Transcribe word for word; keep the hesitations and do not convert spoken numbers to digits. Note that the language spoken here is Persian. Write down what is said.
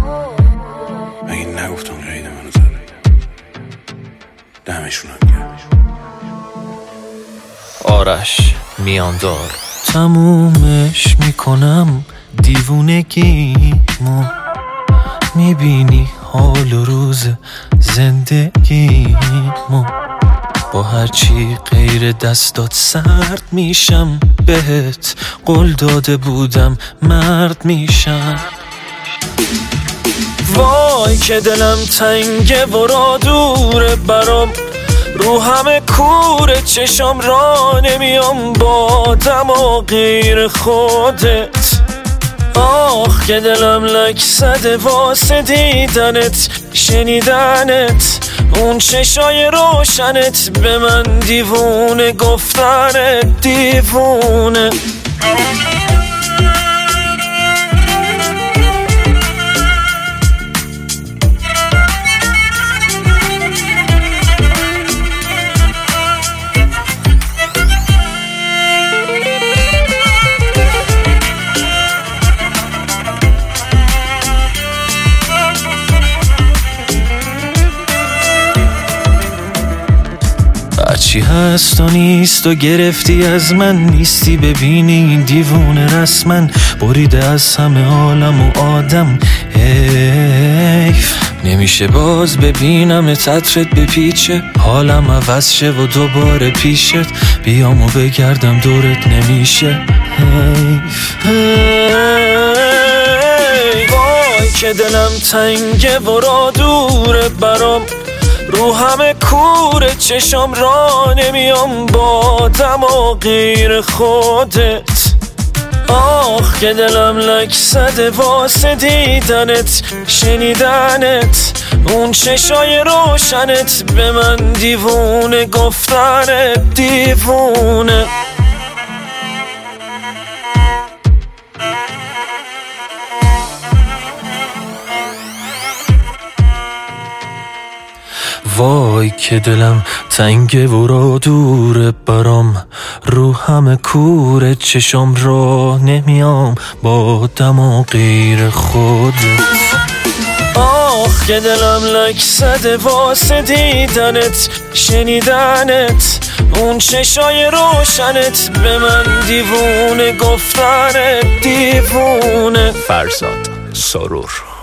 اگه نگفتم قید منو زده دمشون هم گرد. آرش میاندار تمومش میکنم دیوونگیمو، میبینی حال و روز زندگیمو، با هرچی غیر دستات سرد میشم، بهت قول داده بودم مرد میشم. وای که دلم تنگه و را دوره برام، رو همه کوره چشم را نمیام با دم و غیر خودت. آخ که دلم لک زده واسه دیدنت، شنیدنت، اون چشای روشنت، به من دیوونه گفتنت دیوونه. چی هست و نیست و گرفتی از من، نیستی ببینی این دیوونه رسمن، بریده از همه عالم و آدم. حیف نمیشه باز ببینم تترت بپیچه، حالم عوض شه و دوباره پیشت بیام و بگردم دورت نمیشه. حیف وای که دلم تنگه و را دوره برام، رو همه کوره چشم را نمیام با دم و غیر خودت. آخ که دلم لک زده واسه دیدنت، شنیدنت، اون چشای روشنت، به من دیوونه گفتنت دیوونه. وای که دلم تنگه و را دوره برام، رو همه کوره چشم را نمیام با دم و غیر خودت. آخ که دلم لک زده واسه دیدنت، شنیدنت، اون چشای روشنت، به من دیوونه گفتنت دیوونه. فرزاد سرور.